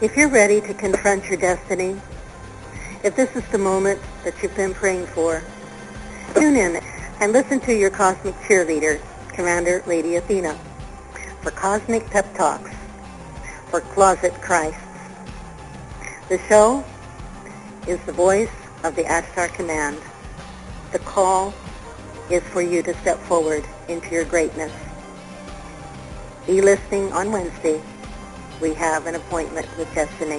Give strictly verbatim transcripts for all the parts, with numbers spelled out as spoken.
If you're ready to confront your destiny, if this is the moment that you've been praying for, tune in and listen to your cosmic cheerleader, Commander Lady Athena, for Cosmic Pep Talks for Closet Christs. The show is the voice of the Ashtar Command. The call is for you to step forward into your greatness. Be listening on Wednesday. We have an appointment with destiny.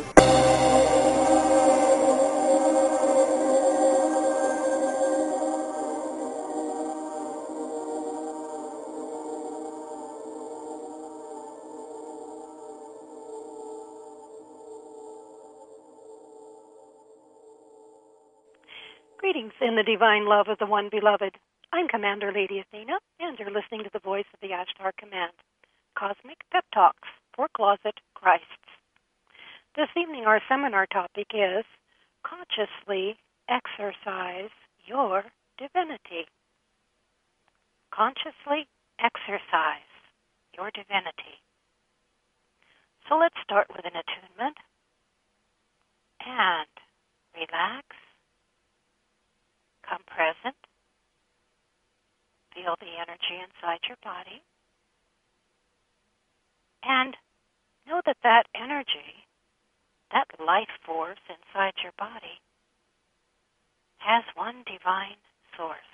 Greetings in the divine love of the One Beloved. I'm Commander Lady Athena, and you're listening to the voice of the Ashtar Command, Cosmic Pep Talks for Closet Christs. This evening our seminar topic is Consciously Exercise Your Divinity. Consciously exercise your divinity. So let's start with an attunement and relax. Come present. Feel the energy inside your body. And know that that energy, that life force inside your body, has one divine source.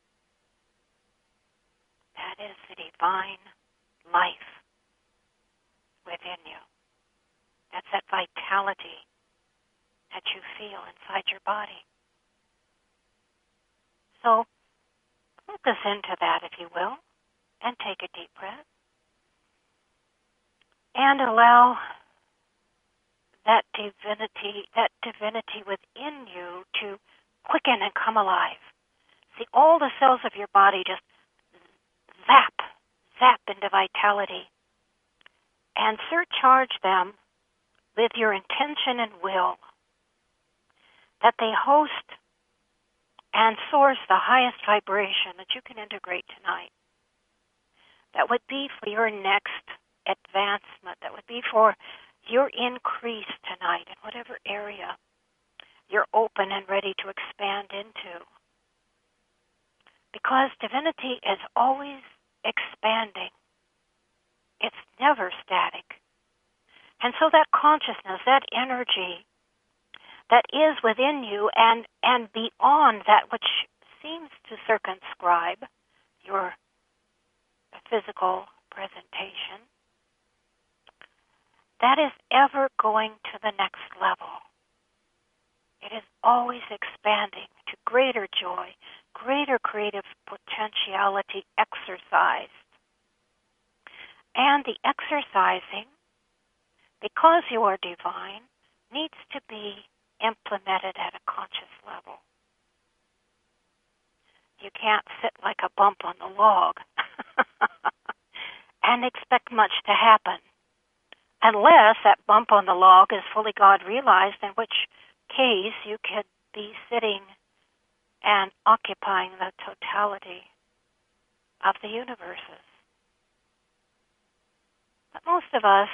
That is the divine life within you. That's that vitality that you feel inside your body. So focus into that, if you will, and take a deep breath. And allow that divinity, that divinity within you to quicken and come alive. See, all the cells of your body just zap, zap into vitality, and surcharge them with your intention and will that they host and source the highest vibration that you can integrate tonight. That would be for your next advancement, that would be for your increase tonight in whatever area you're open and ready to expand into. Because divinity is always expanding. It's never static. And so that consciousness, that energy that is within you and, and beyond that which seems to circumscribe your physical presentation, that is ever going to the next level. It is always expanding to greater joy, greater creative potentiality exercised. And the exercising, because you are divine, needs to be implemented at a conscious level. You can't sit like a bump on the log and expect much to happen, unless that bump on the log is fully God realized, in which case you could be sitting and occupying the totality of the universes. But most of us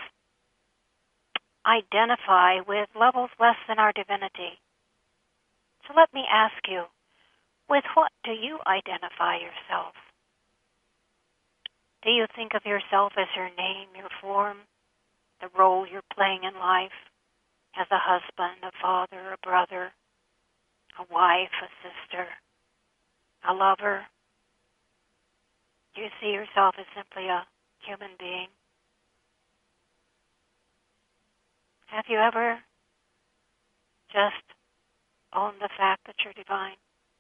identify with levels less than our divinity. So let me ask you, with what do you identify yourself? Do you think of yourself as your name, your form, the role you're playing in life, as a husband, a father, a brother, a wife, a sister, a lover? Do you see yourself as simply a human being? Have you ever just owned the fact that you're divine?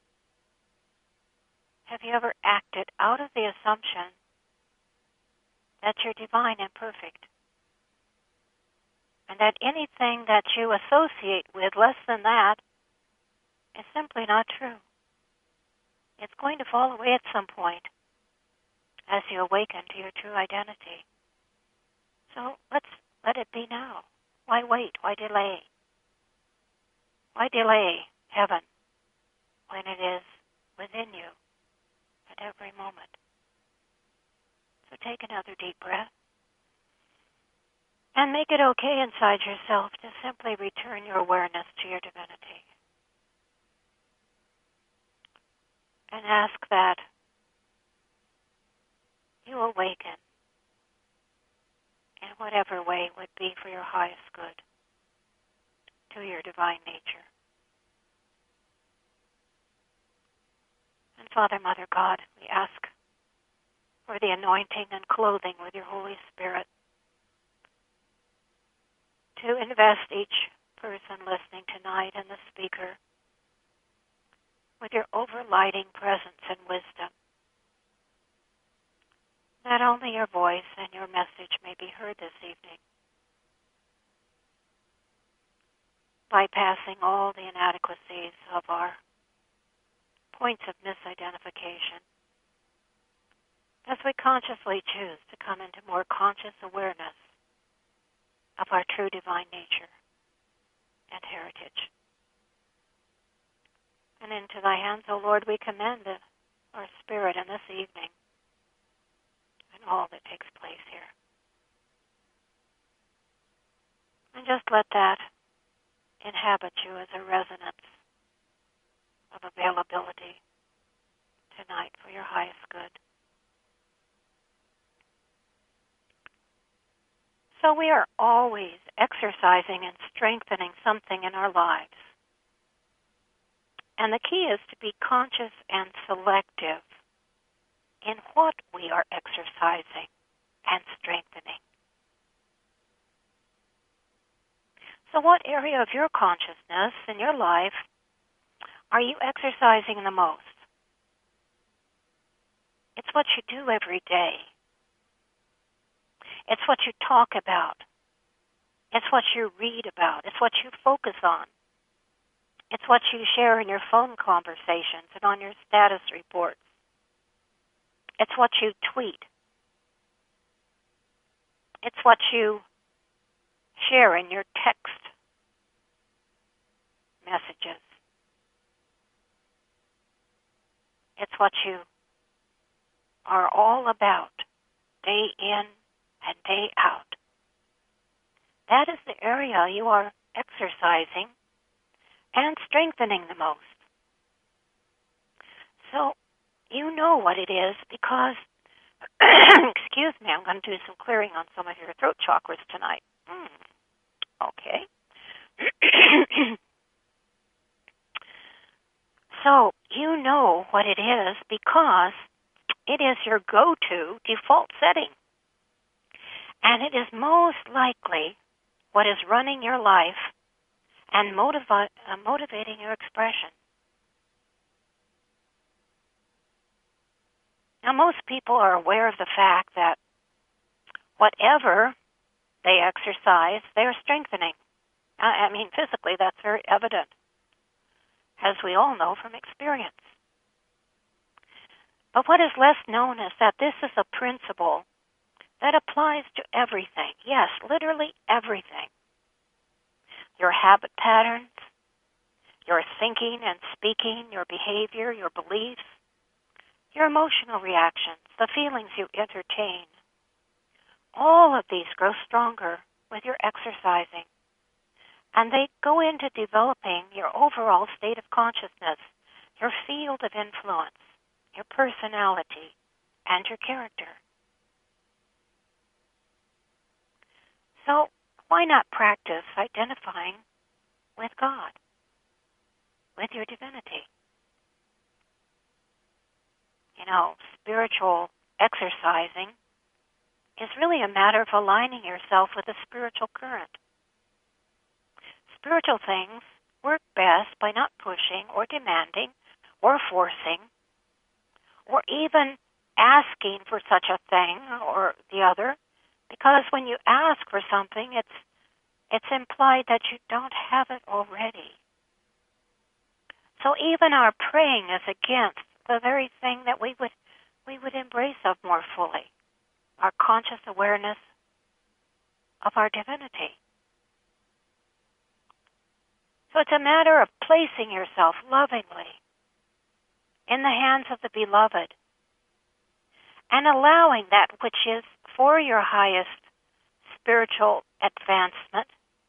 Have you ever acted out of the assumption that you're divine and perfect, and that anything that you associate with less than that is simply not true? It's going to fall away at some point as you awaken to your true identity. So let's let it be now. Why wait? Why delay? Why delay heaven when it is within you at every moment? So take another deep breath And make it okay inside yourself to simply return your awareness to your divinity. And ask that you awaken in whatever way would be for your highest good to your divine nature. And Father, Mother, God, we ask for the anointing and clothing with your Holy Spirit to invest each person listening tonight and the speaker with your overlighting presence and wisdom, that only your voice and your message may be heard this evening, bypassing all the inadequacies of our points of misidentification, as we consciously choose to come into more conscious awareness of our true divine nature and heritage. And into thy hands, O Lord, we commend our spirit in this evening and all that takes place here. And just let that inhabit you as a resonance of availability tonight for your highest good. So we are always exercising and strengthening something in our lives. And the key is to be conscious and selective in what we are exercising and strengthening. So what area of your consciousness in your life are you exercising the most? It's what you do every day. It's what you talk about. It's what you read about. It's what you focus on. It's what you share in your phone conversations and on your status reports. It's what you tweet. It's what you share in your text messages. It's what you are all about, day in and day out. That is the area you are exercising and strengthening the most. So you know what it is because, excuse me, I'm going to do some clearing on some of your throat chakras tonight. Mm, okay. So you know what it is because it is your go-to default setting. And it is most likely what is running your life and motivi- uh, motivating your expression. Now, most people are aware of the fact that whatever they exercise, they are strengthening. I, I mean, physically, that's very evident, as we all know from experience. But what is less known is that this is a principle that applies to everything. Yes, literally everything. Your habit patterns, your thinking and speaking, your behavior, your beliefs, your emotional reactions, the feelings you entertain. All of these grow stronger with your exercising. And they go into developing your overall state of consciousness, your field of influence, your personality, and your character. So why not practice identifying with God, with your divinity? You know, spiritual exercising is really a matter of aligning yourself with the spiritual current. Spiritual things work best by not pushing or demanding or forcing or even asking for such a thing or the other, because when you ask for something, it's it's implied that you don't have it already. So even our praying is against the very thing that we would we would embrace of more fully, our conscious awareness of our divinity. So it's a matter of placing yourself lovingly in the hands of the beloved and allowing that which is for your highest spiritual advancement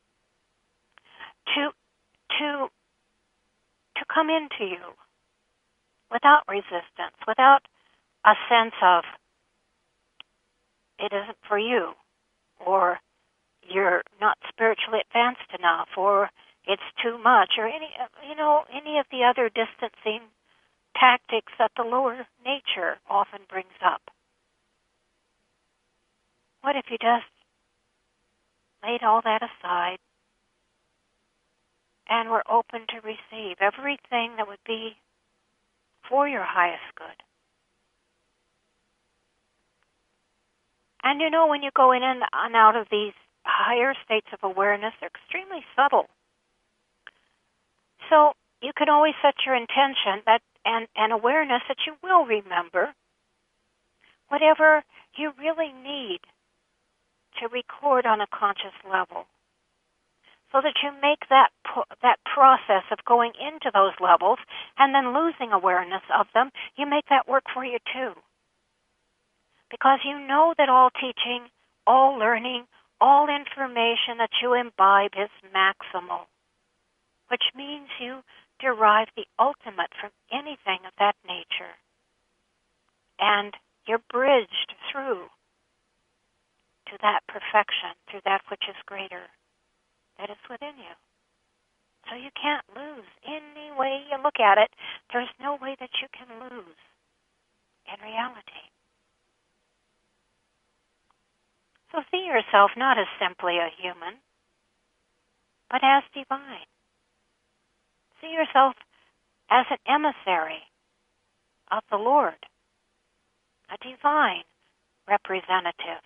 to to to come into you without resistance, without a sense of it isn't for you, or you're not spiritually advanced enough, or it's too much, or any you know any of the other distancing tactics that the lower nature often brings up. What if you just laid all that aside and were open to receive everything that would be for your highest good? And you know, when you go in and out of these higher states of awareness, they're extremely subtle. So you can always set your intention that and, and awareness that you will remember whatever you really need to record on a conscious level, so that you make that that process of going into those levels and then losing awareness of them, you make that work for you too. Because you know that all teaching, all learning, all information that you imbibe is maximal, which means you derive the ultimate from anything of that nature. And you're bridged through to that perfection, through that which is greater, that is within you. So you can't lose. Any way you look at it, there's no way that you can lose in reality. So see yourself not as simply a human, but as divine. See yourself as an emissary of the Lord, a divine representative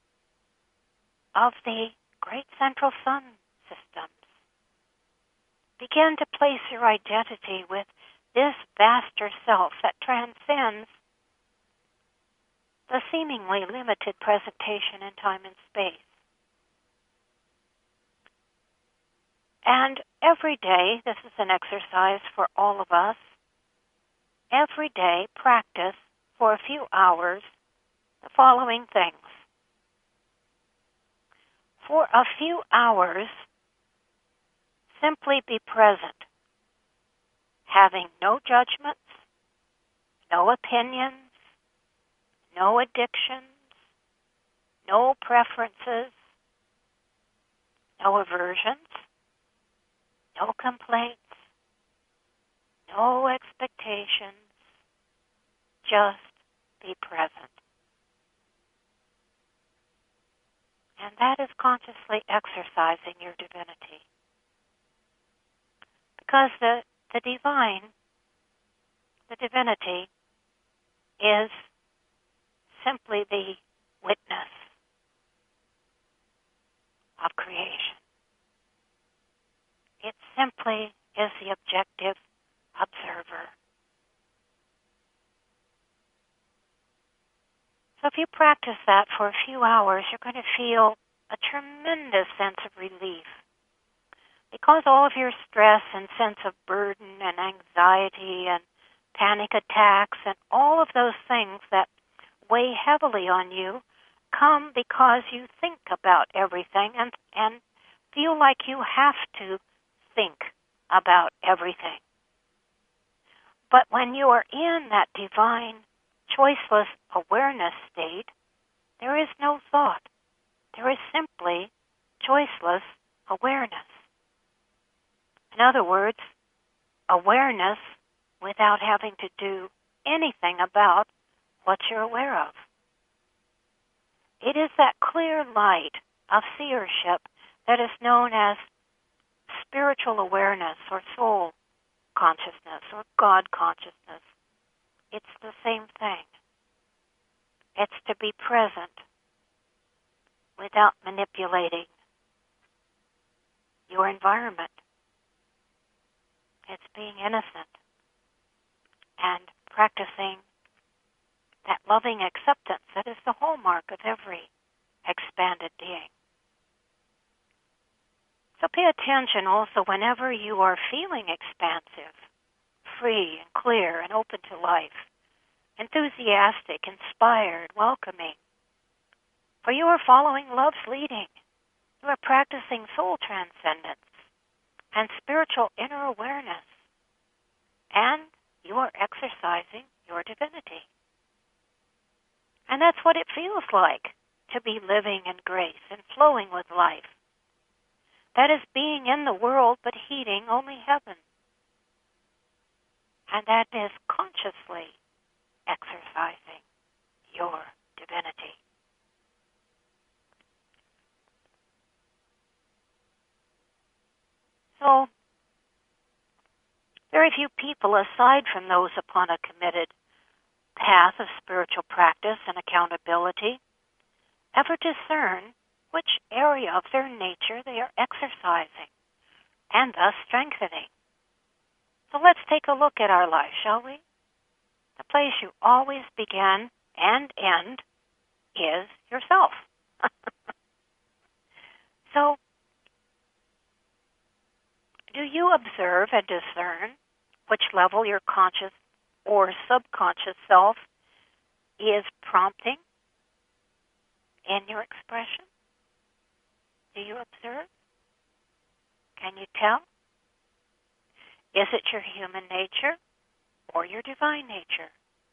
of the great central sun systems. Begin to place your identity with this vaster self that transcends the seemingly limited presentation in time and space. And every day, this is an exercise for all of us, every day practice for a few hours the following things. For a few hours, simply be present, having no judgments, no opinions, no addictions, no preferences, no aversions, no complaints, no expectations, just be present. And that is consciously exercising your divinity. Because the, the divine, the divinity, is simply the witness of creation. It simply is the objective observer. So if you practice that for a few hours, you're going to feel a tremendous sense of relief. Because all of your stress and sense of burden and anxiety and panic attacks and all of those things that weigh heavily on you come because you think about everything and, and feel like you have to think about everything. But when you are in that divine, choiceless awareness state, there is no thought. There is simply choiceless awareness. In other words, awareness without having to do anything about what you're aware of. It is that clear light of seership that is known as spiritual awareness or soul consciousness or God consciousness. It's the same thing. It's to be present without manipulating your environment. It's being innocent and practicing that loving acceptance that is the hallmark of every expanded being. So pay attention also whenever you are feeling expansive, free and clear and open to life, enthusiastic, inspired, welcoming. For you are following love's leading. You are practicing soul transcendence and spiritual inner awareness, and you are exercising your divinity. And that's what it feels like to be living in grace and flowing with life. That is being in the world but heeding only heaven. And that is consciously exercising your divinity. So, very few people, aside from those upon a committed path of spiritual practice and accountability, ever discern which area of their nature they are exercising and thus strengthening. So let's take a look at our life, shall we? The place you always begin and end is yourself. So, do you observe and discern which level your conscious or subconscious self is prompting in your expression? Do you observe? Can you tell? Is it your human nature or your divine nature?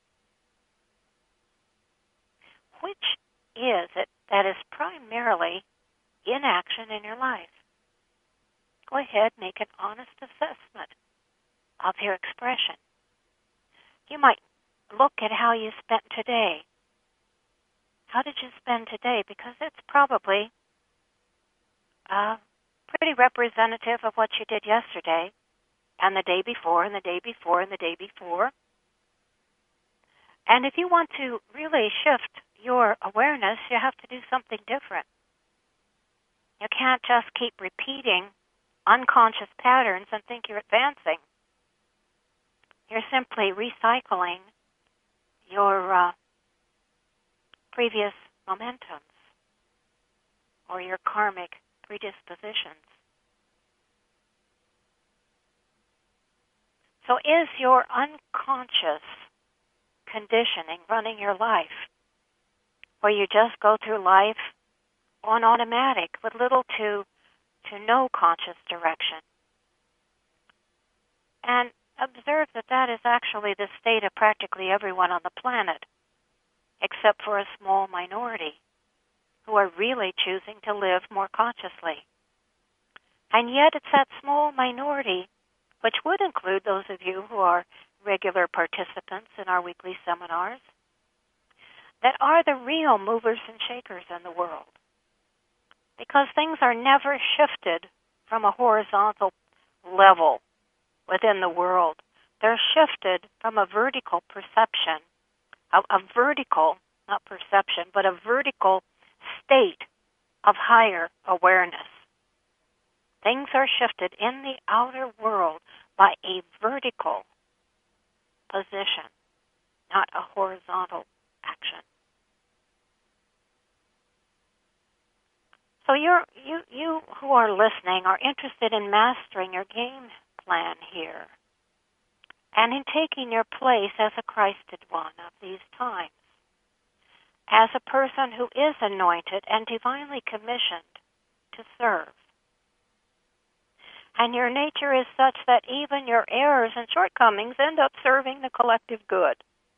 Which is it that is primarily in action in your life? Go ahead, make an honest assessment of your expression. You might look at how you spent today. How did you spend today? Because it's probably uh, pretty representative of what you did yesterday and the day before and the day before and the day before. And if you want to really shift your awareness, you have to do something different. You can't just keep repeating unconscious patterns and think you're advancing. You're simply recycling your uh, previous momentums or your karmic predispositions. So is your unconscious conditioning running your life, where you just go through life on automatic with little to to no conscious direction? And observe that that is actually the state of practically everyone on the planet, except for a small minority who are really choosing to live more consciously. And yet it's that small minority, which would include those of you who are regular participants in our weekly seminars, that are the real movers and shakers in the world. Because things are never shifted from a horizontal level within the world. They're shifted from a vertical perception, a, a vertical, not perception, but a vertical state of higher awareness. Things are shifted in the outer world by a vertical position, not a horizontal action. So you're, you, you who are listening are interested in mastering your game plan here and in taking your place as a Christed one of these times, as a person who is anointed and divinely commissioned to serve. And your nature is such that even your errors and shortcomings end up serving the collective good.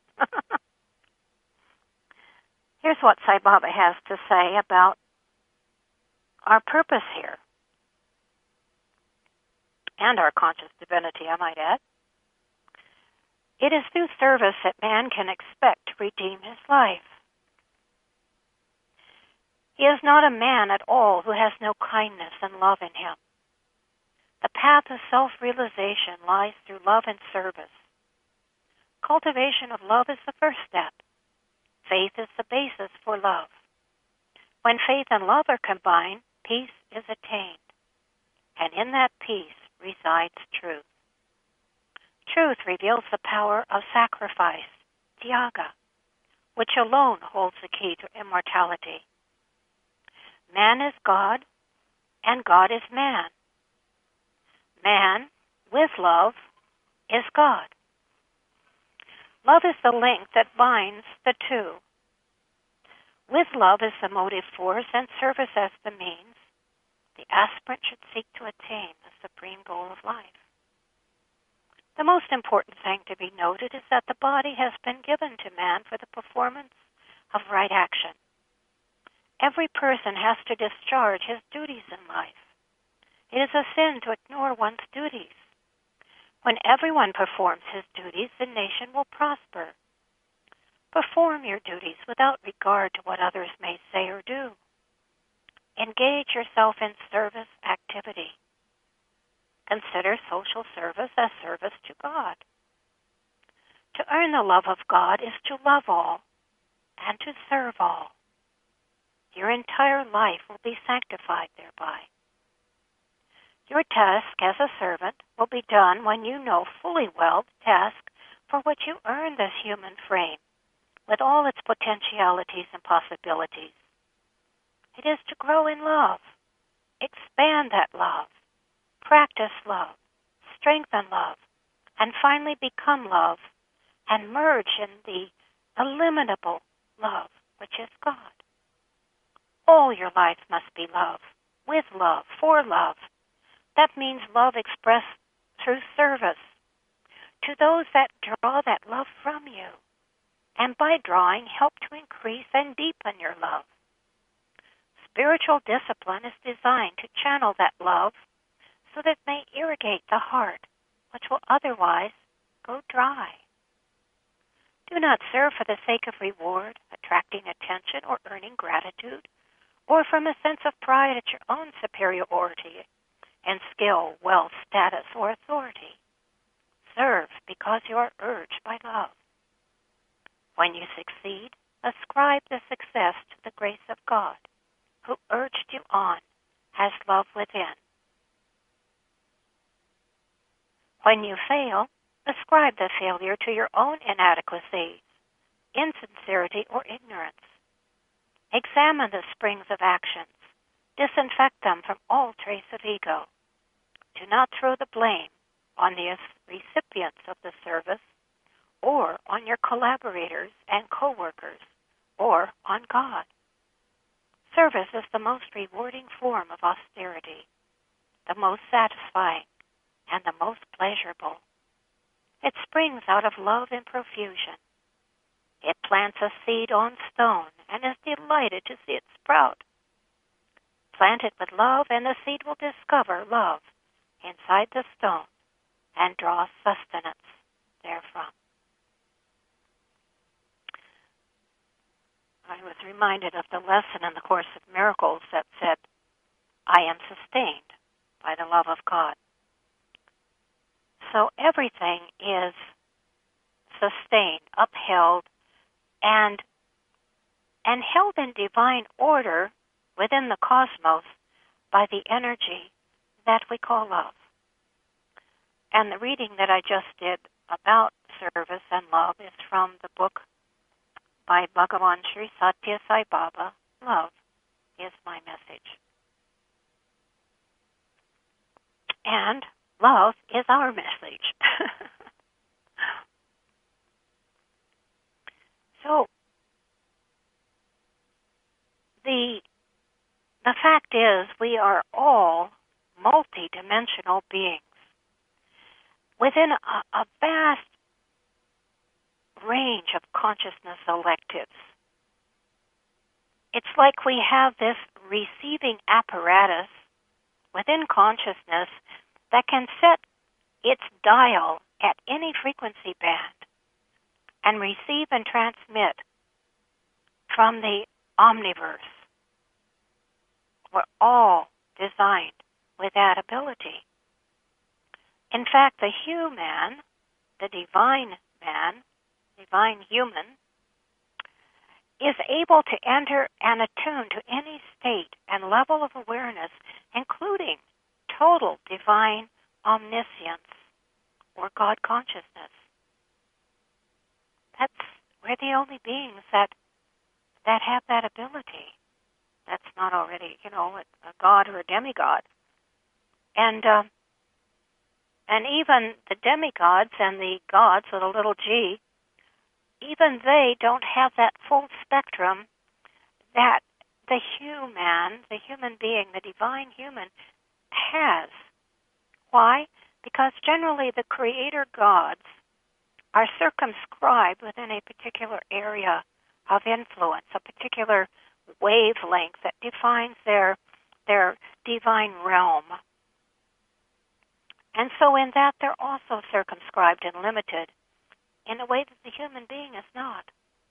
Here's what Sai Baba has to say about our purpose here, and our conscious divinity, I might add. It is through service that man can expect to redeem his life. He is not a man at all who has no kindness and love in him. The path of self-realization lies through love and service. Cultivation of love is the first step. Faith is the basis for love. When faith and love are combined, peace is attained. And in that peace resides truth. Truth reveals the power of sacrifice, Tyaga, which alone holds the key to immortality. Man is God, and God is man. Man, with love, is God. Love is the link that binds the two. With love is the motive force and service as the means. the aspirant should seek to attain the supreme goal of life. The most important thing to be noted is that the body has been given to man for the performance of right action. Every person has to discharge his duties in life. It is a sin to ignore one's duties. When everyone performs his duties, the nation will prosper. Perform your duties without regard to what others may say or do. Engage yourself in service activity. Consider social service as service to God. To earn the love of God is to love all and to serve all. Your entire life will be sanctified thereby. Your task as a servant will be done when you know fully well the task for which you earned this human frame, with all its potentialities and possibilities. It is to grow in love, expand that love, practice love, strengthen love, and finally become love, and merge in the illimitable love, which is God. All your life must be love, with love, for love. That means love expressed through service to those that draw that love from you, and by drawing, help to increase and deepen your love. Spiritual discipline is designed to channel that love so that it may irrigate the heart, which will otherwise go dry. Do not serve for the sake of reward, attracting attention, or earning gratitude, or from a sense of pride at your own superiority in skill, wealth, status, or authority. Serve because you are urged by love. When you succeed, ascribe the success to the grace of God, who urged you on, has love within. When you fail, ascribe the failure to your own inadequacies, insincerity, or ignorance. Examine the springs of actions. Disinfect them from all trace of ego. Do not throw the blame on the recipients of the service, or on your collaborators and co-workers, or on God. Service is the most rewarding form of austerity, the most satisfying, and the most pleasurable. It springs out of love in profusion. It plants a seed on stone and is delighted to see it sprout. Plant it with love, and the seed will discover love inside the stone and draw sustenance therefrom. I was reminded of the lesson in the Course of Miracles that said, I am sustained by the love of God. So everything is sustained, upheld, and, and held in divine order within the cosmos by the energy that we call love. And the reading that I just did about service and love is from the book by Bhagavan Sri Satya Sai Baba, Love is My Message. And love is our message. So, the the fact is, we are all multidimensional beings within a, a vast range of consciousness electives. It's like we have this receiving apparatus within consciousness that can set its dial at any frequency band and receive and transmit from the omniverse. We're all designed with that ability. In fact, the human, the divine man, divine human, is able to enter and attune to any state and level of awareness, including total divine omniscience or God consciousness. That's, we're the only beings that that have that ability. That's not already, you know, a, a god or a demigod. And uh, and even the demigods and the gods with a little g, even they don't have that full spectrum that the human, the human being, the divine human, has. Why? Because generally the creator gods are circumscribed within a particular area of influence, a particular wavelength that defines their their divine realm. And so in that they're also circumscribed and limited in a way that the human being is not.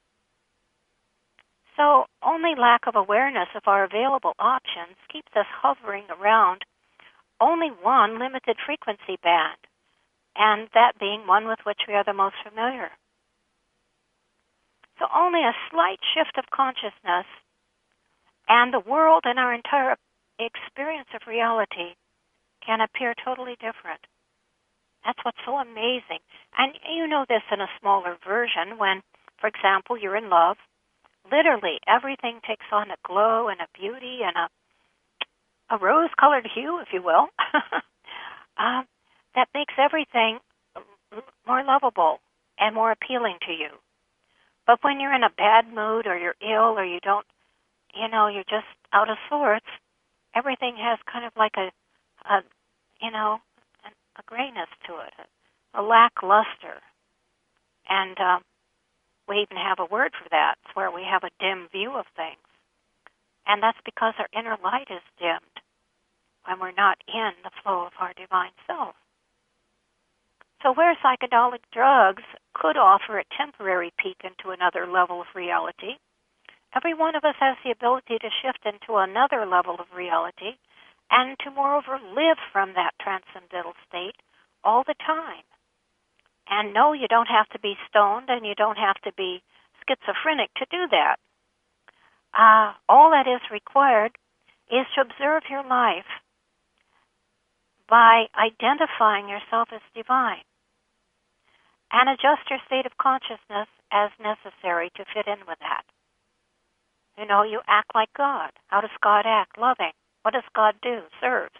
So only lack of awareness of our available options keeps us hovering around only one limited frequency band, and that being one with which we are the most familiar. So only a slight shift of consciousness and the world and our entire experience of reality can appear totally different. That's what's so amazing. And you know this in a smaller version when, for example, you're in love. Literally, everything takes on a glow and a beauty and a a rose-colored hue, if you will, um, that makes everything more lovable and more appealing to you. But when you're in a bad mood or you're ill or you don't, you know, you're just out of sorts, everything has kind of like a, a you know, a, a grayness to it, a, a lackluster. And um, we even have a word for that. It's where we have a dim view of things. And that's because our inner light is dimmed when we're not in the flow of our divine self. So where psychedelic drugs could offer a temporary peek into another level of reality, every one of us has the ability to shift into another level of reality and to, moreover, live from that transcendental state all the time. And no, you don't have to be stoned and you don't have to be schizophrenic to do that. Uh, all that is required is to observe your life by identifying yourself as divine and adjust your state of consciousness as necessary to fit in with that. You know, you act like God. How does God act? Loving. What does God do? Serves.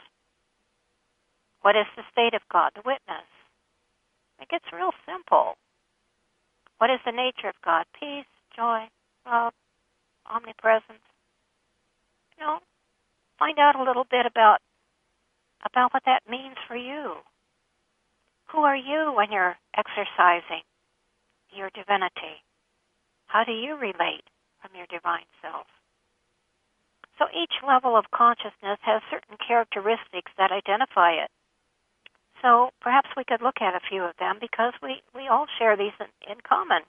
What is the state of God? The witness. It gets real simple. What is the nature of God? Peace, joy, love, omnipresence. You know, find out a little bit about about what that means for you. Who are you when you're exercising your divinity? How do you relate from your divine self? So each level of consciousness has certain characteristics that identify it. So perhaps we could look at a few of them because we, we all share these in, in common.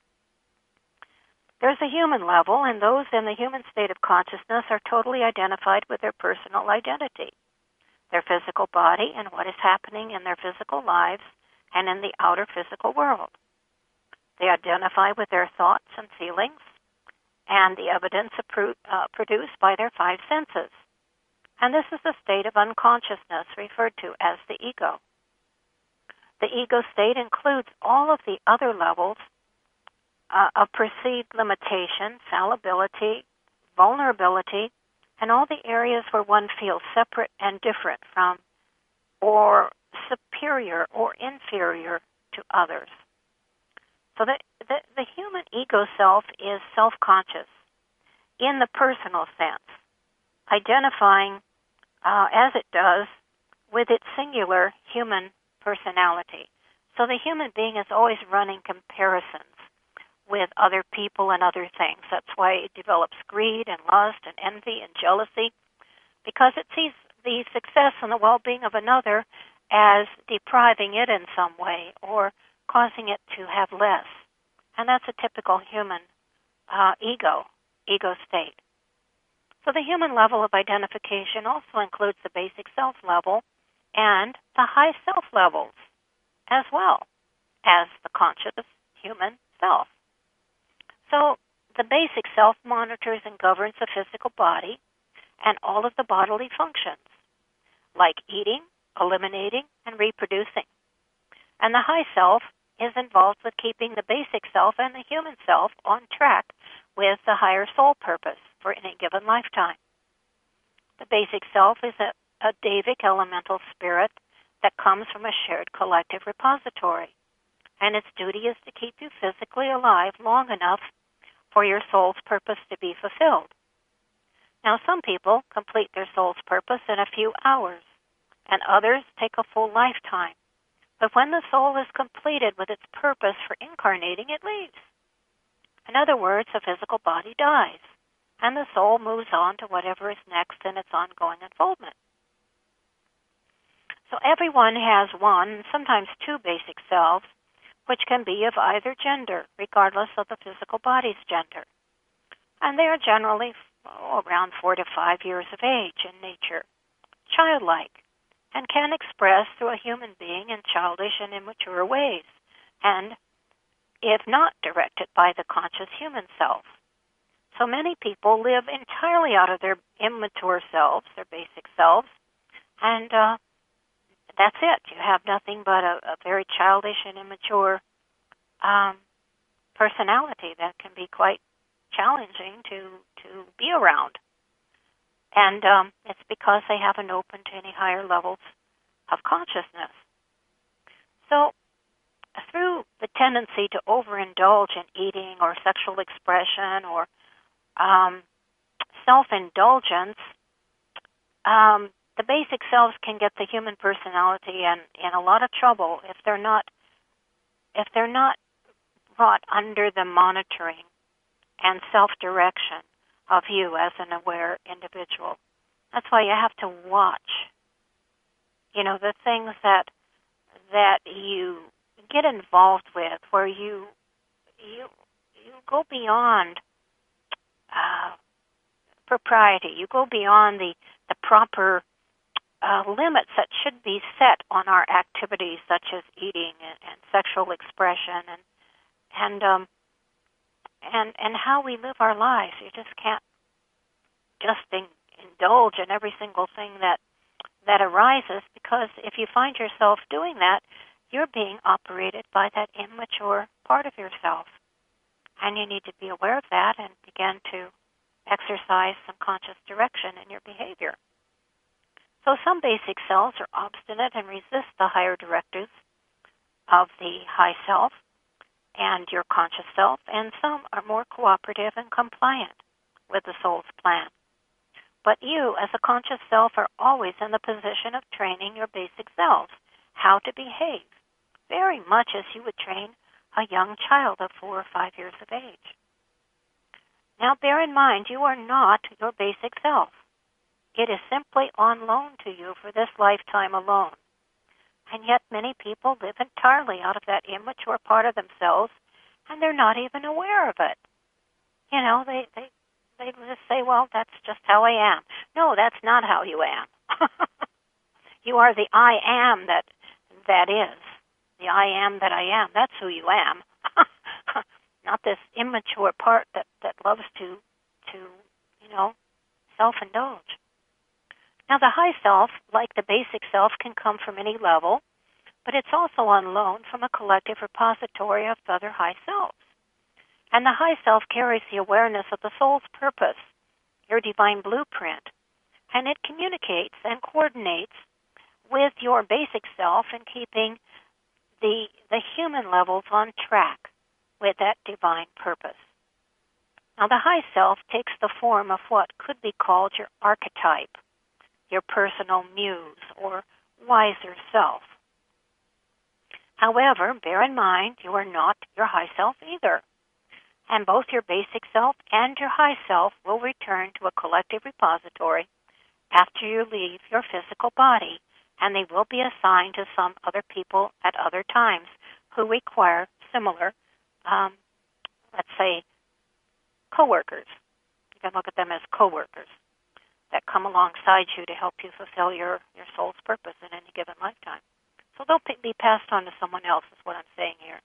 There's a human level, and those in the human state of consciousness are totally identified with their personal identity, their physical body, and what is happening in their physical lives and in the outer physical world. They identify with their thoughts and feelings and the evidence appro- uh, produced by their five senses. And this is the state of unconsciousness referred to as the ego. The ego state includes all of the other levels uh, of perceived limitation, fallibility, vulnerability, and all the areas where one feels separate and different from or superior or inferior to others. So the, the, the human ego self is self-conscious in the personal sense, identifying uh, as it does with its singular human personality. So the human being is always running comparisons with other people and other things. That's why it develops greed and lust and envy and jealousy, because it sees the success and the well-being of another as depriving it in some way or causing it to have less. And that's a typical human uh, ego, ego state. So the human level of identification also includes the basic self level and the high self levels, as well as the conscious human self. So the basic self monitors and governs the physical body and all of the bodily functions, like eating, eliminating, and reproducing. And the high self is involved with keeping the basic self and the human self on track with the higher soul purpose for any given lifetime. The basic self is a, a Davic elemental spirit that comes from a shared collective repository, and its duty is to keep you physically alive long enough for your soul's purpose to be fulfilled. Now, some people complete their soul's purpose in a few hours, and others take a full lifetime. But when the soul is completed with its purpose for incarnating, it leaves. In other words, the physical body dies, and the soul moves on to whatever is next in its ongoing unfoldment. So everyone has one, sometimes two basic selves, which can be of either gender, regardless of the physical body's gender. And they are generally oh, around four to five years of age in nature, childlike, and can express through a human being in childish and immature ways, and if not directed by the conscious human self. So many people live entirely out of their immature selves, their basic selves, and uh, that's it. You have nothing but a, a very childish and immature um, personality that can be quite challenging to, to be around. And um, it's because they haven't opened to any higher levels of consciousness. So through the tendency to overindulge in eating or sexual expression or um, self-indulgence, um, the basic selves can get the human personality in, in a lot of trouble if they're not if they're not brought under the monitoring and self-direction of you as an aware individual. That's why you have to watch, you know, the things that that you get involved with, where you you you go beyond uh, propriety. You go beyond the the proper uh, limits that should be set on our activities, such as eating and, and sexual expression, and and um, and and how we live our lives. You just can't just in, indulge in every single thing that that arises, because if you find yourself doing that, you're being operated by that immature part of yourself. And you need to be aware of that and begin to exercise some conscious direction in your behavior. So some basic selves are obstinate and resist the higher directives of the high self and your conscious self, and some are more cooperative and compliant with the soul's plan. But you, as a conscious self, are always in the position of training your basic selves how to behave, very much as you would train a young child of four or five years of age. Now, bear in mind, you are not your basic self. It is simply on loan to you for this lifetime alone. And yet many people live entirely out of that immature part of themselves, and they're not even aware of it. You know, they, they, they just say, well, that's just how I am. No, that's not how you am. You are the I am that that is. The I am that I am. That's who you am. Not this immature part that, that loves to, to, you know, self-indulge. Now, the high self, like the basic self, can come from any level, but it's also on loan from a collective repository of other high selves. And the high self carries the awareness of the soul's purpose, your divine blueprint, and it communicates and coordinates with your basic self in keeping the the human levels on track with that divine purpose. Now, the high self takes the form of what could be called your archetype, your personal muse, or wiser self. However, bear in mind, you are not your high self either. And both your basic self and your high self will return to a collective repository after you leave your physical body, and they will be assigned to some other people at other times who require similar, um, let's say, co-workers. You can look at them as co-workers that come alongside you to help you fulfill your, your soul's purpose in any given lifetime. So they'll be passed on to someone else, is what I'm saying here.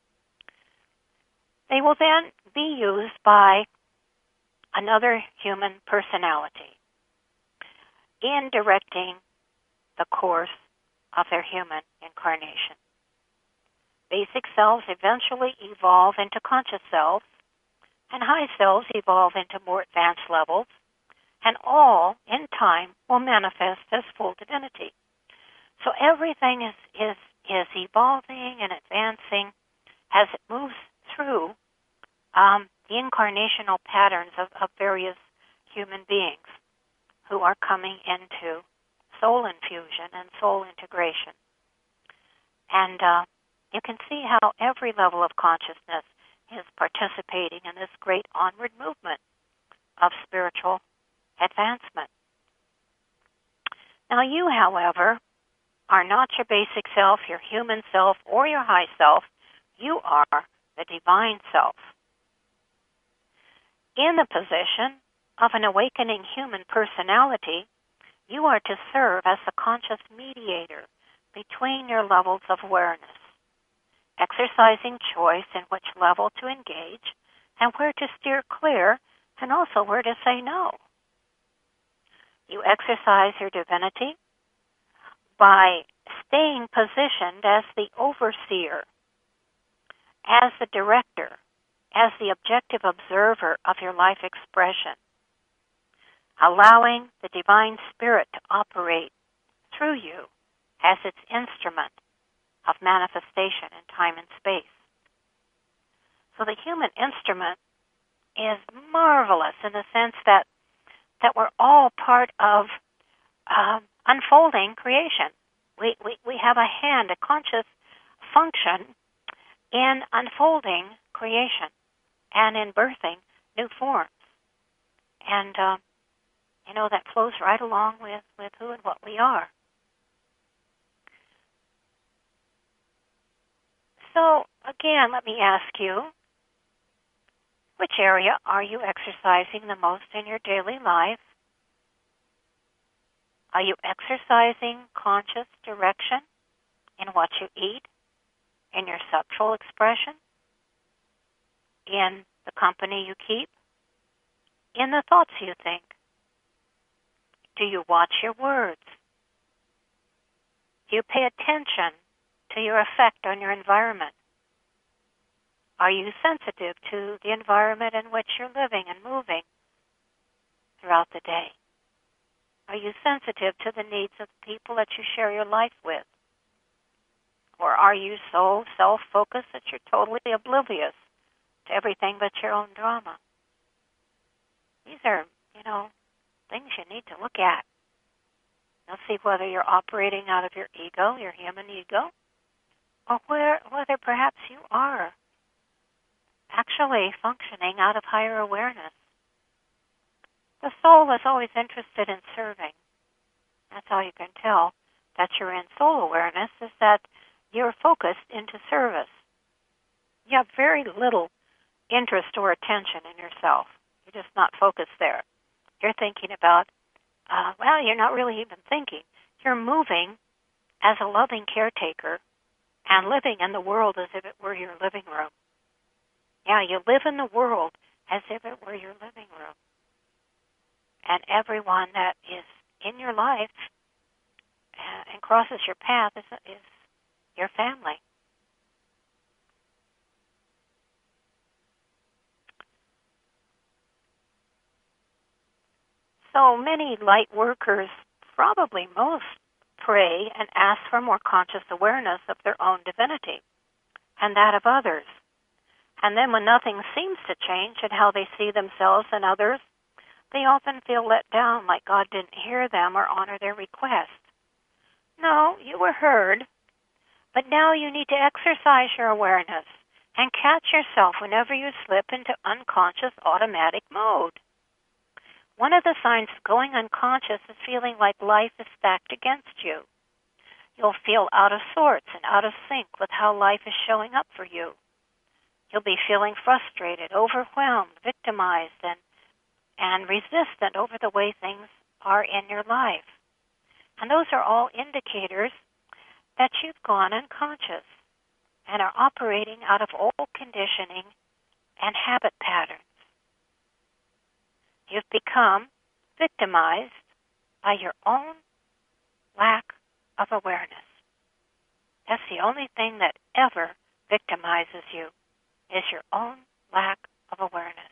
They will then be used by another human personality in directing the course of their human incarnation. Basic selves eventually evolve into conscious selves, and high selves evolve into more advanced levels, and all, in time, will manifest as full divinity. So everything is, is, is evolving and advancing as it moves through um, the incarnational patterns of, of various human beings. who are coming into soul infusion and soul integration. And uh, you can see how every level of consciousness is participating in this great onward movement of spiritual advancement. Now you, however, are not your basic self, your human self, or your high self. You are the divine self. In the position of an awakening human personality, you are to serve as the conscious mediator between your levels of awareness, exercising choice in which level to engage and where to steer clear, and also where to say no. You exercise your divinity by staying positioned as the overseer, as the director, as the objective observer of your life expression, allowing the divine spirit to operate through you as its instrument of manifestation in time and space. So the human instrument is marvelous in the sense that, that we're all part of um, unfolding creation. We, we, we have a hand, a conscious function in unfolding creation and in birthing new forms. And, uh, you know, that flows right along with, with who and what we are. So, again, let me ask you, which area are you exercising the most in your daily life? Are you exercising conscious direction in what you eat, in your sexual expression, in the company you keep, in the thoughts you think? Do you watch your words? Do you pay attention to your effect on your environment? Are you sensitive to the environment in which you're living and moving throughout the day? Are you sensitive to the needs of the people that you share your life with? Or are you so self-focused that you're totally oblivious to everything but your own drama? These are, you know, things you need to look at. You'll see whether you're operating out of your ego, your human ego, or where, whether perhaps you are actually functioning out of higher awareness. The soul is always interested in serving. That's how you can tell that you're in soul awareness, is that you're focused into service. You have very little interest or attention in yourself. You're just not focused there. You're thinking about, uh, well, you're not really even thinking. You're moving as a loving caretaker and living in the world as if it were your living room. Yeah, you live in the world as if it were your living room. And everyone that is in your life uh, and crosses your path is, is your family. So many light workers, probably most, pray and ask for more conscious awareness of their own divinity and that of others. And then when nothing seems to change in how they see themselves and others, they often feel let down, like God didn't hear them or honor their request. No, you were heard, but now you need to exercise your awareness and catch yourself whenever you slip into unconscious automatic mode. One of the signs of going unconscious is feeling like life is stacked against you. You'll feel out of sorts and out of sync with how life is showing up for you. You'll be feeling frustrated, overwhelmed, victimized, and, and resistant over the way things are in your life. And those are all indicators that you've gone unconscious and are operating out of old conditioning and habit patterns. You've become victimized by your own lack of awareness. That's the only thing that ever victimizes you, is your own lack of awareness.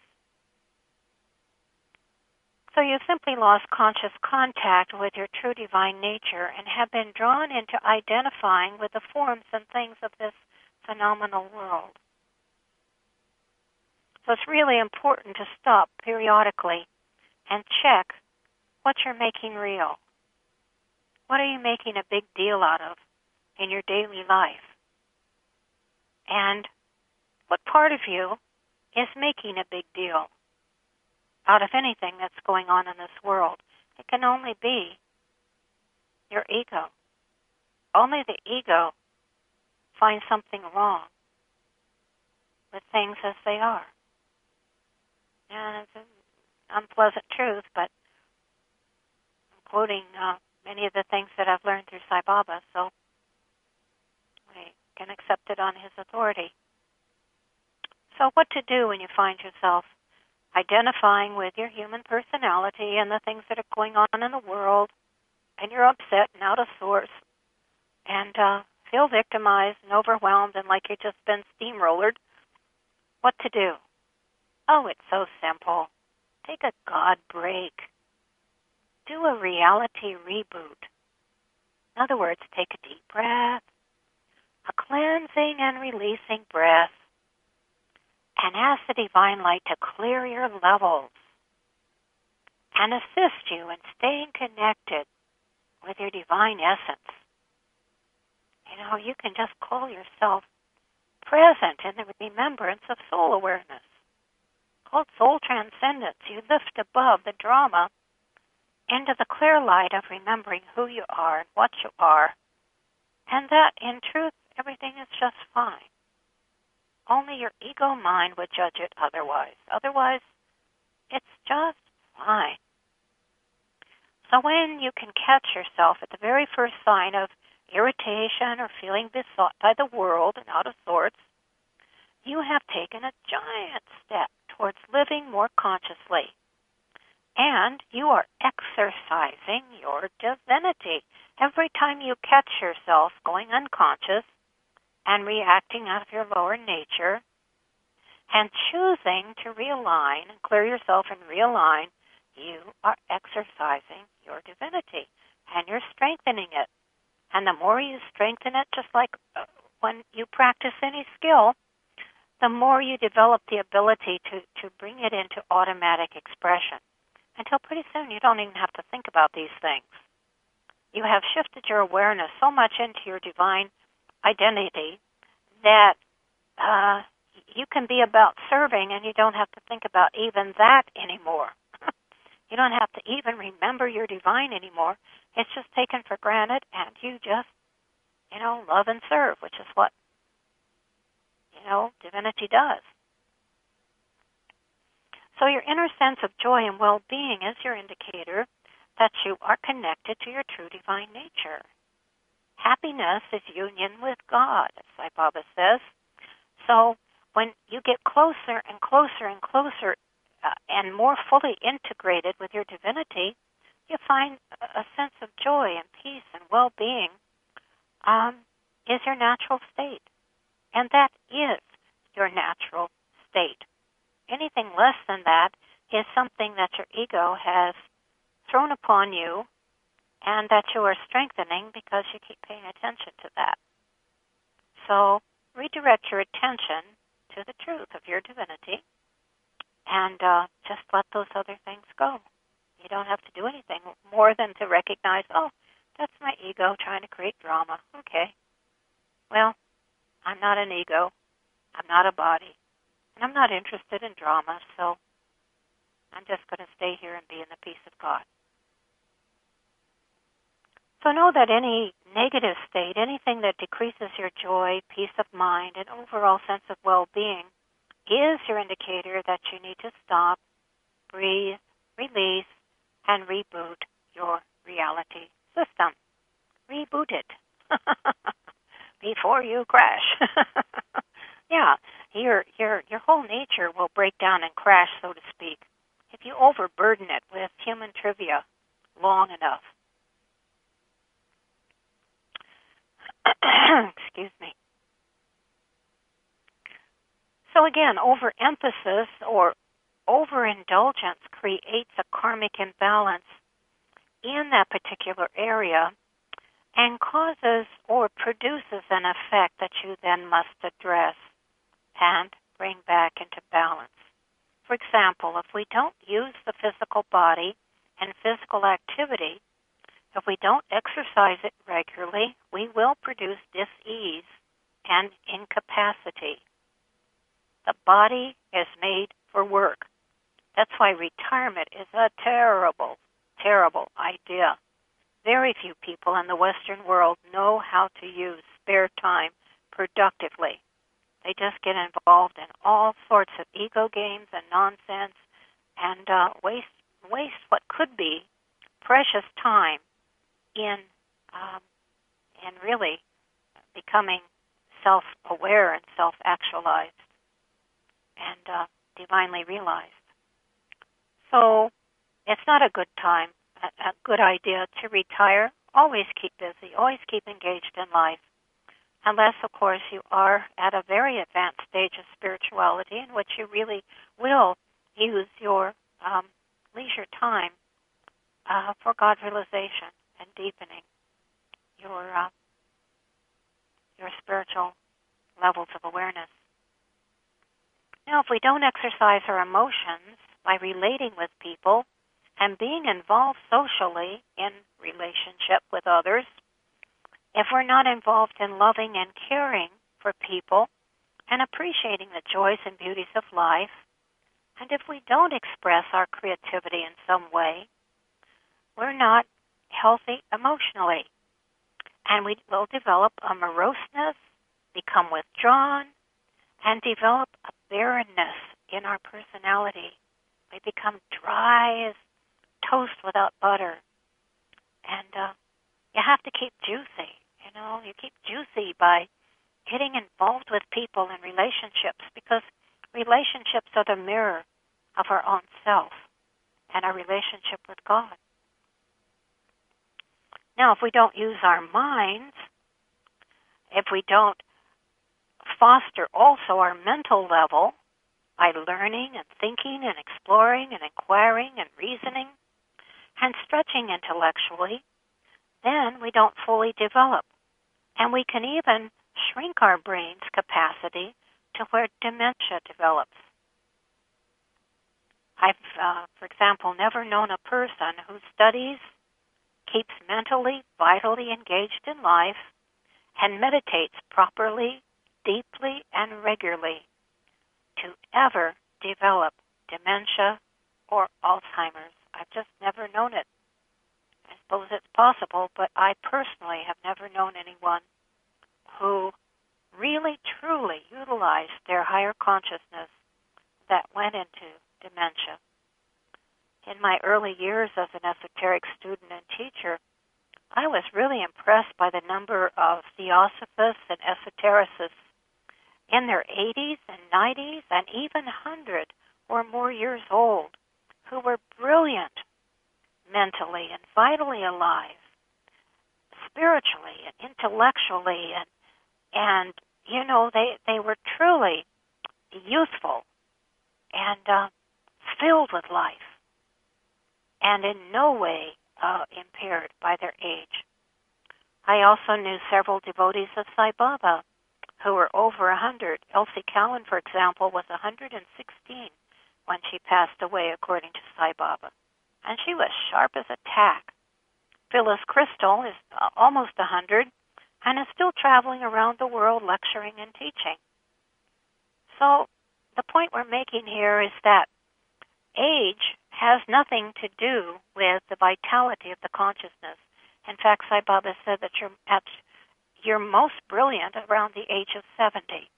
So you've simply lost conscious contact with your true divine nature and have been drawn into identifying with the forms and things of this phenomenal world. So it's really important to stop periodically and check what you're making real. What are you making a big deal out of in your daily life? And what part of you is making a big deal out of anything that's going on in this world? It can only be your ego. Only the ego finds something wrong with things as they are. And it's an unpleasant truth, but I'm quoting uh, many of the things that I've learned through Sai Baba, so we can accept it on his authority. So what to do when you find yourself identifying with your human personality and the things that are going on in the world, and you're upset and out of sorts, and uh, feel victimized and overwhelmed and like you've just been steamrollered? What to do? Oh, it's so simple. Take a God break. Do a reality reboot. In other words, take a deep breath, a cleansing and releasing breath, and ask the divine light to clear your levels and assist you in staying connected with your divine essence. You know, you can just call yourself present in the remembrance of soul awareness, called soul transcendence. You lift above the drama into the clear light of remembering who you are and what you are, and that, in truth, everything is just fine. Only your ego mind would judge it otherwise. Otherwise, it's just fine. So when you can catch yourself at the very first sign of irritation or feeling besought by the world and out of sorts, you have taken a giant step towards living more consciously. And you are exercising your divinity. Every time you catch yourself going unconscious and reacting out of your lower nature and choosing to realign and clear yourself and realign, you are exercising your divinity and you're strengthening it. And the more you strengthen it, just like when you practice any skill, the more you develop the ability to, to bring it into automatic expression. Until pretty soon you don't even have to think about these things. You have shifted your awareness so much into your divine identity that uh, you can be about serving and you don't have to think about even that anymore. You don't have to even remember your divine anymore. It's just taken for granted and you just, you know, love and serve, which is what, you know, divinity does. So your inner sense of joy and well-being is your indicator that you are connected to your true divine nature. Happiness is union with God, as Sai Baba says. So when you get closer and closer and closer uh, and more fully integrated with your divinity, you find a sense of joy and peace and well-being um, is your natural state. And that is your natural state. Anything less than that is something that your ego has thrown upon you and that you are strengthening because you keep paying attention to that. So redirect your attention to the truth of your divinity and uh, just let those other things go. You don't have to do anything more than to recognize, oh, that's my ego trying to create drama. Okay. Well, I'm not an ego. I'm not a body. And I'm not interested in drama, so I'm just going to stay here and be in the peace of God. So know that any negative state, anything that decreases your joy, peace of mind, and overall sense of well-being is your indicator that you need to stop, breathe, release, and reboot your reality system. Reboot it before you crash. Yeah, your your your whole nature will break down and crash, so to speak, if you overburden it with human trivia long enough. Excuse me. So again, overemphasis or overindulgence creates a karmic imbalance in that particular area and causes or produces an effect that you then must address and bring back into balance. For example, if we don't use the physical body and physical activity, if we don't exercise it regularly, we will produce dis-ease and incapacity. The body is made for work. That's why retirement is a terrible, terrible idea. Very few people in the Western world know how to use spare time productively. They just get involved in all sorts of ego games and nonsense and uh, waste waste what could be precious time in um, in really becoming self-aware and self-actualized and uh, divinely realized. So it's not a good time, a, a good idea to retire. Always keep busy, always keep engaged in life. Unless, of course, you are at a very advanced stage of spirituality in which you really will use your um, leisure time uh, for God realization and deepening your uh, your spiritual levels of awareness. Now, if we don't exercise our emotions by relating with people and being involved socially in relationship with others, if we're not involved in loving and caring for people and appreciating the joys and beauties of life, and if we don't express our creativity in some way, we're not healthy emotionally. And we will develop a moroseness, become withdrawn, and develop a barrenness in our personality. We become dry as toast without butter. And uh, you have to keep juicy. You know, you keep juicy by getting involved with people and relationships, because relationships are the mirror of our own self and our relationship with God. Now, if we don't use our minds, if we don't foster also our mental level by learning and thinking and exploring and inquiring and reasoning and stretching intellectually, then we don't fully develop. And we can even shrink our brain's capacity to where dementia develops. I've, uh, for example, never known a person who studies, keeps mentally, vitally engaged in life, and meditates properly, deeply, and regularly to ever develop dementia or Alzheimer's. I've just never known it. I suppose it's possible, but I personally have never known anyone who really, truly utilized their higher consciousness that went into dementia. In my early years as an esoteric student and teacher, I was really impressed by the number of theosophists and esotericists in their eighties and nineties and even one hundred or more years old who were brilliant mentally and vitally alive, spiritually and intellectually, and, and you know, they, they were truly youthful and uh, filled with life and in no way uh, impaired by their age. I also knew several devotees of Sai Baba who were over one hundred. Elsie Cowan, for example, was one hundred sixteen when she passed away, according to Sai Baba. And she was sharp as a tack. Phyllis Crystal is uh, almost one hundred and is still traveling around the world lecturing and teaching. So the point we're making here is that age has nothing to do with the vitality of the consciousness. In fact, Sai Baba said that you're at your most brilliant around the age of seventy.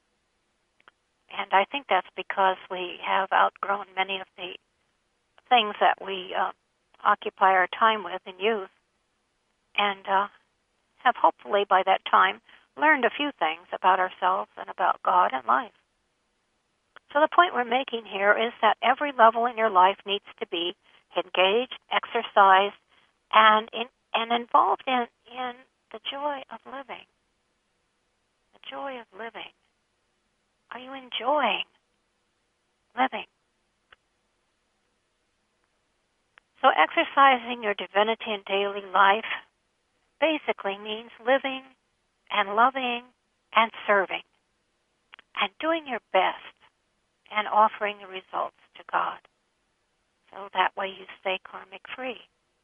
And I think that's because we have outgrown many of the things that we uh, occupy our time with in youth, and uh, have hopefully by that time learned a few things about ourselves and about God and life. So the point we're making here is that every level in your life needs to be engaged, exercised, and in, and involved in, in the joy of living. The joy of living. Are you enjoying living? So exercising your divinity in daily life basically means living and loving and serving and doing your best and offering the results to God. So that way you stay karmic free.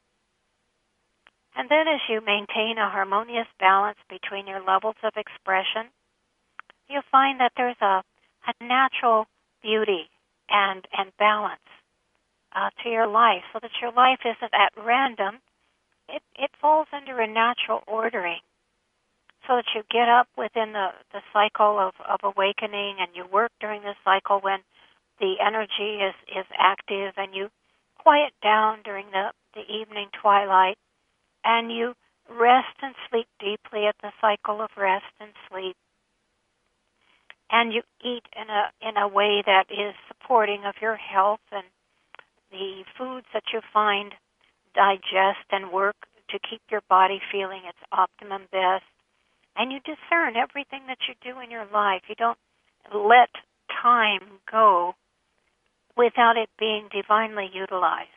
And then as you maintain a harmonious balance between your levels of expression, you'll find that there's a, a natural beauty and, and balance uh, to your life, so that your life isn't at random. It, it falls under a natural ordering, so that you get up within the, the cycle of, of awakening, and you work during the cycle when the energy is, is active, and you quiet down during the, the evening twilight, and you rest and sleep deeply at the cycle of rest and sleep. And you eat in a in a way that is supporting of your health, and the foods that you find digest and work to keep your body feeling its optimum best. And you discern everything that you do in your life. You don't let time go without it being divinely utilized.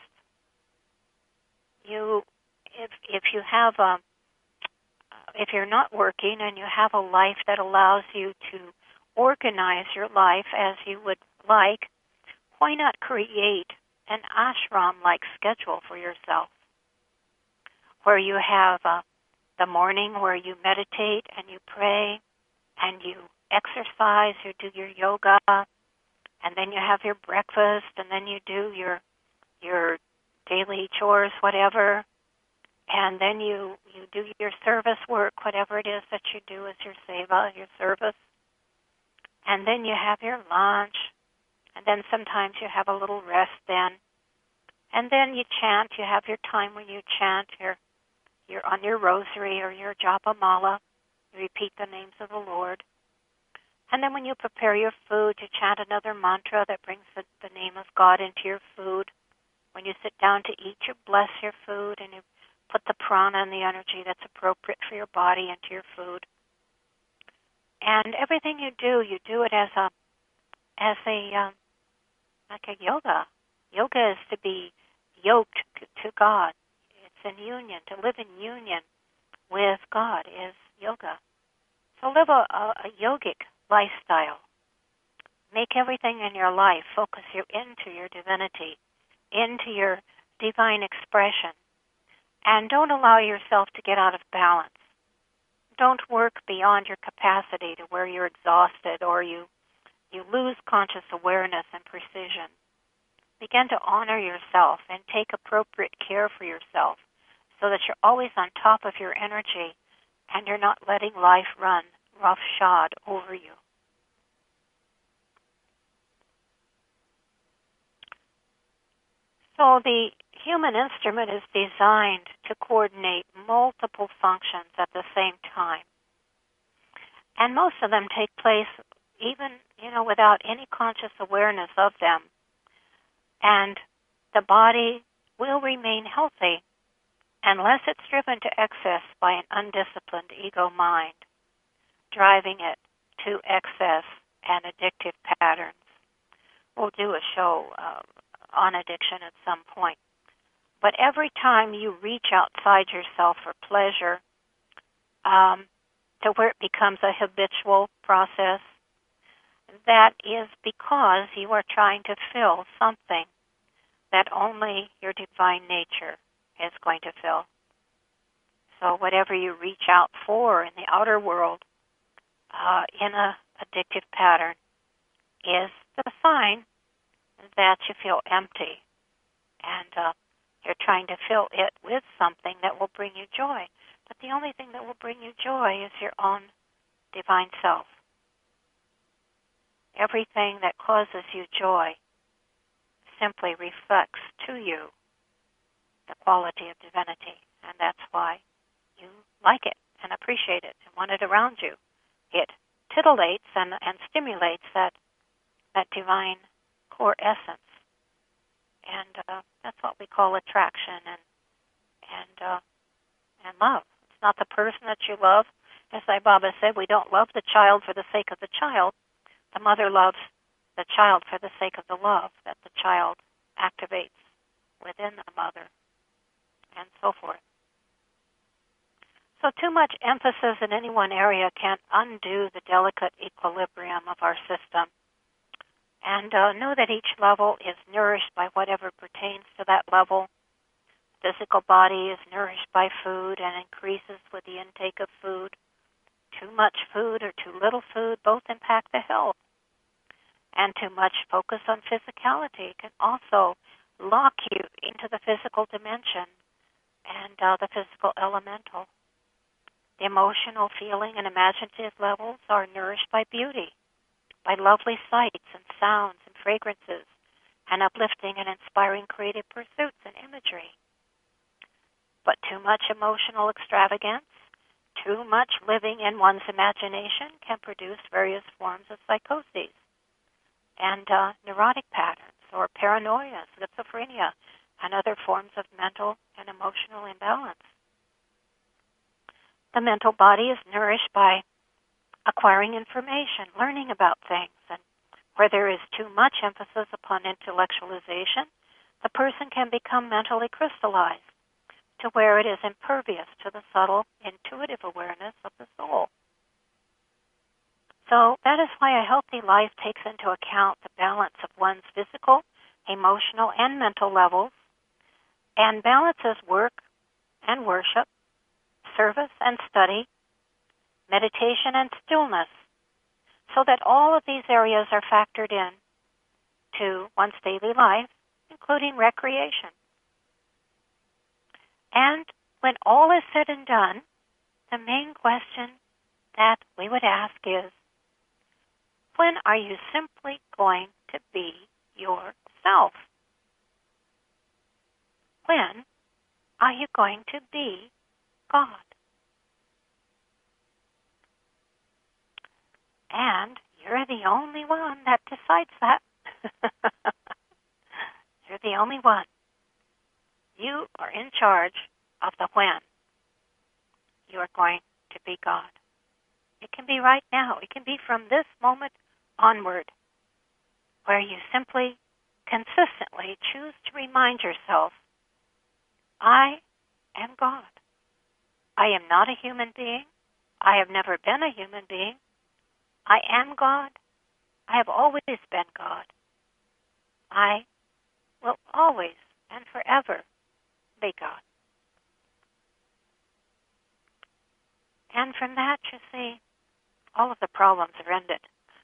You, if if you have a, if you're not working and you have a life that allows you to organize your life as you would like, why not create an ashram-like schedule for yourself, where you have uh, the morning where you meditate and you pray and you exercise, you do your yoga, and then you have your breakfast, and then you do your your daily chores, whatever, and then you, you do your service work, whatever it is that you do as your seva, your service, and then you have your lunch, and then sometimes you have a little rest then, and then you chant. You have your time when you chant, you're, you're on your rosary or your japa mala, you repeat the names of the Lord, and then when you prepare your food, you chant another mantra that brings the, the name of God into your food. When you sit down to eat, you bless your food, and you put the prana and the energy that's appropriate for your body into your food. And everything you do, you do it as a, as a, um, like a yoga. Yoga is to be yoked to God. It's in union. To live in union with God is yoga. So live a, a, a yogic lifestyle. Make everything in your life focus you into your divinity, into your divine expression. And don't allow yourself to get out of balance. Don't work beyond your capacity to where you're exhausted or you, you lose conscious awareness and precision. Begin to honor yourself and take appropriate care for yourself so that you're always on top of your energy and you're not letting life run roughshod over you. So the human instrument is designed to coordinate multiple functions at the same time. And most of them take place even, you know, without any conscious awareness of them. And the body will remain healthy unless it's driven to excess by an undisciplined ego mind, driving it to excess and addictive patterns. We'll do a show uh, on addiction at some point. But every time you reach outside yourself for pleasure, um, to where it becomes a habitual process, that is because you are trying to fill something that only your divine nature is going to fill. So whatever you reach out for in the outer world uh, in a addictive pattern is the sign that you feel empty, and uh, you're trying to fill it with something that will bring you joy. But the only thing that will bring you joy is your own divine self. Everything that causes you joy simply reflects to you the quality of divinity, and that's why you like it and appreciate it and want it around you. It titillates and, and stimulates that that divine core essence, and uh, that's what we call attraction and and uh, and love. It's not the person that you love. As Sai Baba said, we don't love the child for the sake of the child. The mother loves the child for the sake of the love that the child activates within the mother, and so forth. So too much emphasis in any one area can undo the delicate equilibrium of our system. And uh, know that each level is nourished by whatever pertains to that level. Physical body is nourished by food and increases with the intake of food. Too much food or too little food both impact the health. And too much focus on physicality can also lock you into the physical dimension and uh, the physical elemental. The emotional, feeling, and imaginative levels are nourished by beauty, by lovely sights and sounds and fragrances, and uplifting and inspiring creative pursuits and imagery. But too much emotional extravagance, too much living in one's imagination can produce various forms of psychoses and uh, neurotic patterns or paranoia, schizophrenia, and other forms of mental and emotional imbalance. The mental body is nourished by acquiring information, learning about things, and where there is too much emphasis upon intellectualization, the person can become mentally crystallized to where it is impervious to the subtle, intuitive awareness of the soul. So that is why a healthy life takes into account the balance of one's physical, emotional, and mental levels, and balances work and worship, service and study, meditation and stillness, so that all of these areas are factored in to one's daily life, including recreation. And when all is said and done, the main question that we would ask is, when are you simply going to be yourself? When are you going to be God? And you're the only one that decides that. You're the only one. You are in charge of the when you are going to be God. It can be right now. It can be from this moment onward, where you simply, consistently choose to remind yourself, I am God. I am not a human being. I have never been a human being. I am God. I have always been God. I will always and forever be God. And from that, you see, all of the problems are ended.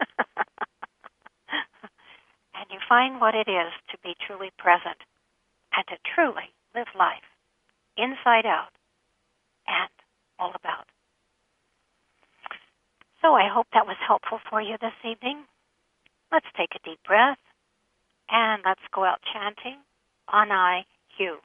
And you find what it is to be truly present and to truly live life inside out and all about. So I hope that was helpful for you this evening. Let's take a deep breath and let's go out chanting Anai Hu.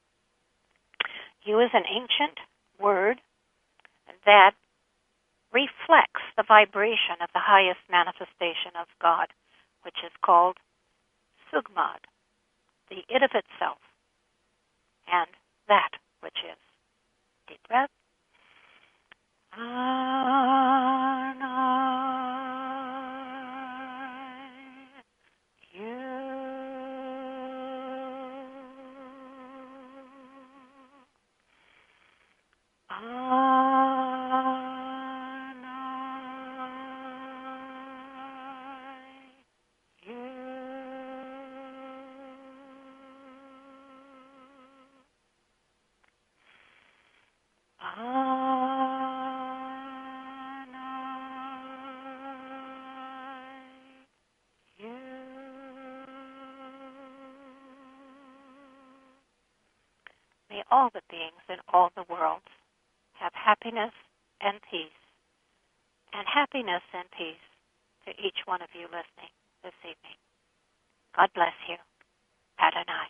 Hu is an ancient word that reflects the vibration of the highest manifestation of God, which is called Sugmad, the it of itself, and that which is. Deep breath. Anai Hu. May all the beings in all the worlds have happiness and peace, and happiness and peace to each one of you listening this evening. God bless you. Adonai.